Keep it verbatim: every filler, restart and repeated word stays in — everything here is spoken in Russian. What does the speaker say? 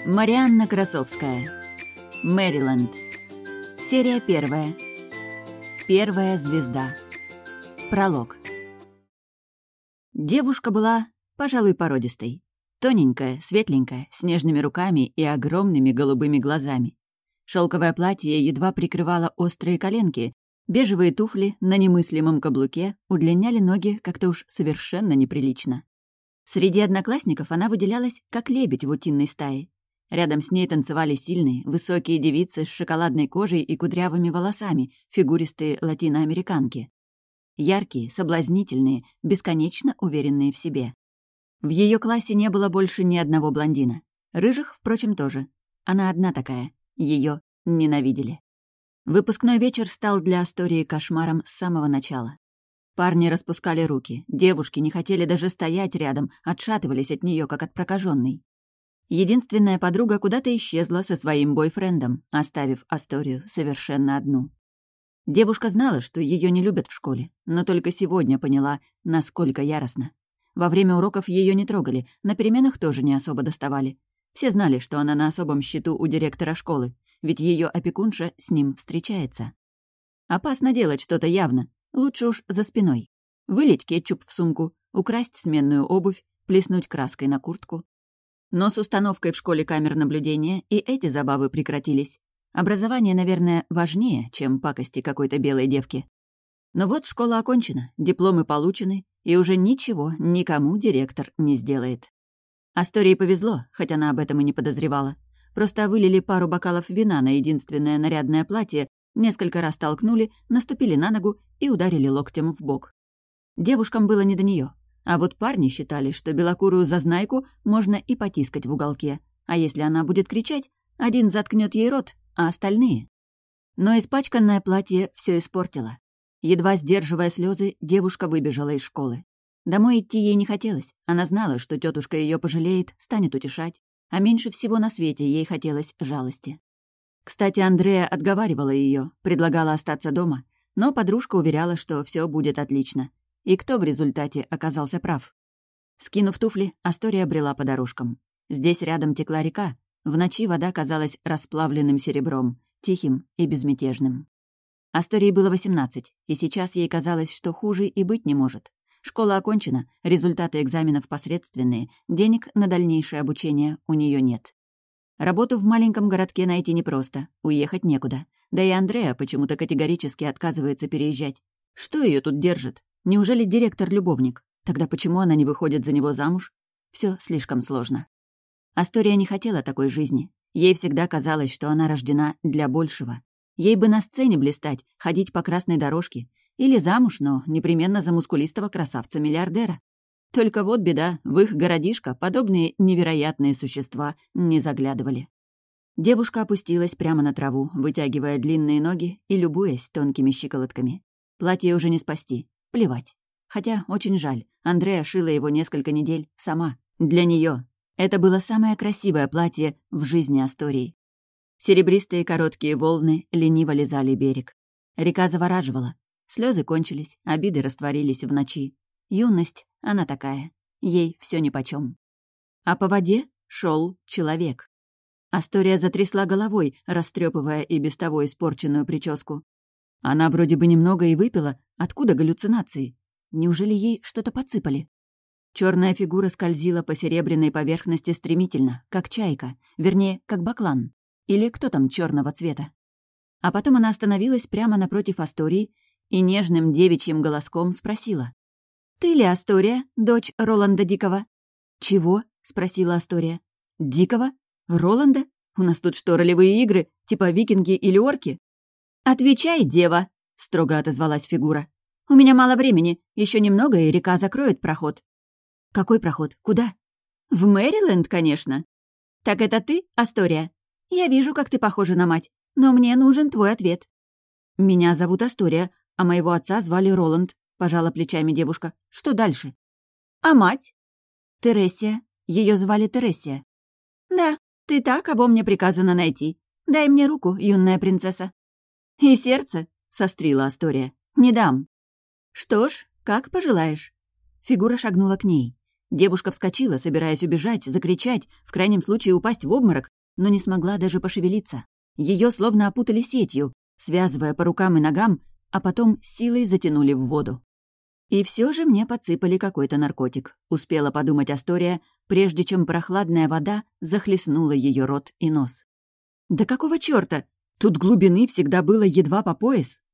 Марианна Красовская. Мэриленд. Серия первая. Первая звезда. Пролог. Девушка была, пожалуй, породистой. Тоненькая, светленькая, с нежными руками и огромными голубыми глазами. Шелковое платье едва прикрывало острые коленки, бежевые туфли на немыслимом каблуке удлиняли ноги как-то уж совершенно неприлично. Среди одноклассников она выделялась, как лебедь в утиной стае. Рядом с ней танцевали сильные, высокие девицы с шоколадной кожей и кудрявыми волосами, фигуристые латиноамериканки. Яркие, соблазнительные, бесконечно уверенные в себе. В ее классе не было больше ни одного блондина. Рыжих, впрочем, тоже. Она одна такая. Ее ненавидели. Выпускной вечер стал для Астории кошмаром с самого начала. Парни распускали руки, девушки не хотели даже стоять рядом, отшатывались от нее, как от прокаженной. Единственная подруга куда-то исчезла со своим бойфрендом, оставив Асторию совершенно одну. Девушка знала, что ее не любят в школе, но только сегодня поняла, насколько яростно. Во время уроков ее не трогали, на переменах тоже не особо доставали. Все знали, что она на особом счету у директора школы, ведь ее опекунша с ним встречается. Опасно делать что-то явно, лучше уж за спиной. Вылить кетчуп в сумку, украсть сменную обувь, плеснуть краской на куртку. Но с установкой в школе камер наблюдения и эти забавы прекратились. Образование, наверное, важнее, чем пакости какой-то белой девки. Но вот школа окончена, дипломы получены, и уже ничего никому директор не сделает. Астории повезло, хоть она об этом и не подозревала. Просто вылили пару бокалов вина на единственное нарядное платье, несколько раз толкнули, наступили на ногу и ударили локтем в бок. Девушкам было не до нее. А вот парни считали, что белокурую зазнайку можно и потискать в уголке, а если она будет кричать, один заткнет ей рот, а остальные... Но испачканное платье все испортило. Едва сдерживая слезы, девушка выбежала из школы. Домой идти ей не хотелось, она знала, что тетушка ее пожалеет, станет утешать, а меньше всего на свете ей хотелось жалости. Кстати, Андреа отговаривала ее, предлагала остаться дома, но подружка уверяла, что все будет отлично. И кто в результате оказался прав? Скинув туфли, Астория брела по дорожкам. Здесь рядом текла река. В ночи вода казалась расплавленным серебром, тихим и безмятежным. Астории было восемнадцать, и сейчас ей казалось, что хуже и быть не может. Школа окончена, результаты экзаменов посредственные, денег на дальнейшее обучение у нее нет. Работу в маленьком городке найти непросто, уехать некуда. Да и Андреа почему-то категорически отказывается переезжать. Что ее тут держит? Неужели директор любовник? Тогда почему она не выходит за него замуж? Все слишком сложно. Астория не хотела такой жизни. Ей всегда казалось, что она рождена для большего. Ей бы на сцене блистать, ходить по красной дорожке. Или замуж, но непременно за мускулистого красавца-миллиардера. Только вот беда, в их городишко подобные невероятные существа не заглядывали. Девушка опустилась прямо на траву, вытягивая длинные ноги и любуясь тонкими щиколотками. Платье уже не спасти. Плевать. Хотя очень жаль. Андреа шила его несколько недель сама. Для нее. Это было самое красивое платье в жизни Астории. Серебристые короткие волны лениво лизали берег. Река завораживала. Слезы кончились, обиды растворились в ночи. Юность, она такая. Ей все нипочем. А по воде шел человек. Астория затрясла головой, растрепывая и без того испорченную прическу. Она вроде бы немного и выпила. Откуда галлюцинации? Неужели ей что-то подсыпали? Черная фигура скользила по серебряной поверхности стремительно, как чайка, вернее, как баклан. Или кто там черного цвета? А потом она остановилась прямо напротив Астории и нежным девичьим голоском спросила. «Ты ли Астория, дочь Роланда Дикого?» «Чего?» — спросила Астория. «Дикого? Роланда? У нас тут что, ролевые игры, типа викинги или орки?» «Отвечай, дева!» — строго отозвалась фигура. «У меня мало времени, еще немного, и река закроет проход». «Какой проход? Куда?» «В Мэриленд, конечно». «Так это ты, Астория? Я вижу, как ты похожа на мать, но мне нужен твой ответ». «Меня зовут Астория, а моего отца звали Роланд», — пожала плечами девушка. «Что дальше?» «А мать?» «Тересия. Ее звали Тересия». «Да, ты та, кого мне приказано найти. Дай мне руку, юная принцесса». «И сердце?» — сострила Астория. «Не дам». «Что ж, как пожелаешь». Фигура шагнула к ней. Девушка вскочила, собираясь убежать, закричать, в крайнем случае упасть в обморок, но не смогла даже пошевелиться. Ее словно опутали сетью, связывая по рукам и ногам, а потом силой затянули в воду. И все же мне подсыпали какой-то наркотик, успела подумать Астория, прежде чем прохладная вода захлестнула ее рот и нос. Да какого чёрта? Тут глубины всегда было едва по пояс.